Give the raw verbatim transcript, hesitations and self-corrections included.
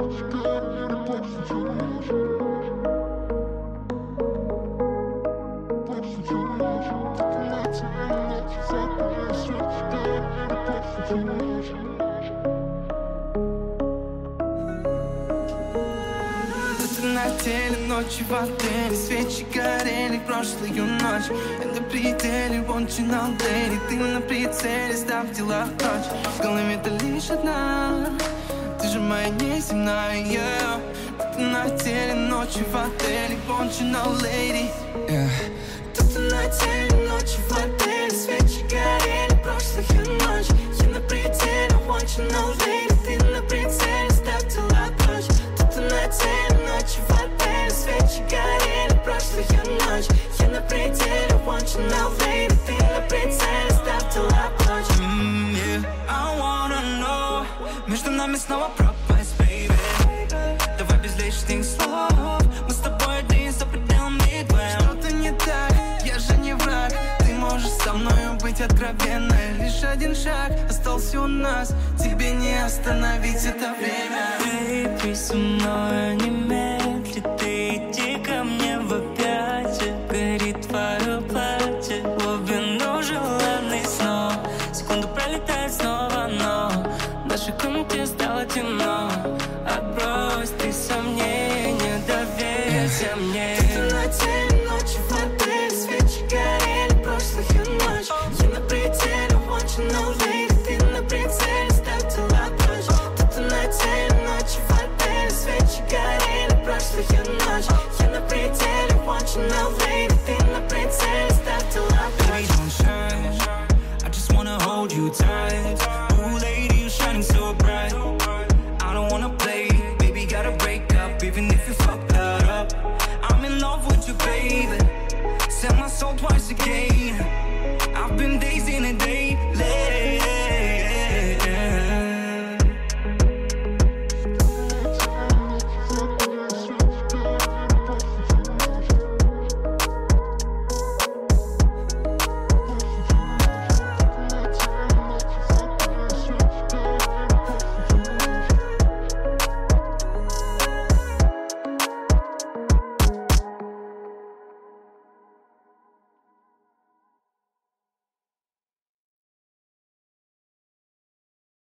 Ночи в отеле, свечи горели прошлую ночь. Я на пределе, want you now, lady. Ты на прицеле, ставь дела прочь. В голове-то лишь одна, ты же моя неземная, yeah. Ты на теле, ночи в отеле, want you now, lady, yeah. Ты на теле, ночи в отеле, свечи горели прошлую ночь. Я на пределе, want you now, lady. Ты на прицеле, ставь дела прочь. Ты на теле, ночи в отеле, свечи горели прошлую ночь. Я на пределе, want you now, lady. Ты на прицеле, ставь дела прочь. mm, yeah. I wanna know, между нами снова пропасть, baby. Давай без лишних слов, мы с тобой один за пределами двоем. Что-то не так, я же не враг. Ты можешь со мною быть откровенной. Лишь один шаг остался у нас, тебе не остановить это время. Baby, со мной не медли, ты иди ко мне в объятия. Горит твое платье, в глубину желанный снов. Секунду пролетает снова, но в нашей комнате стало темно.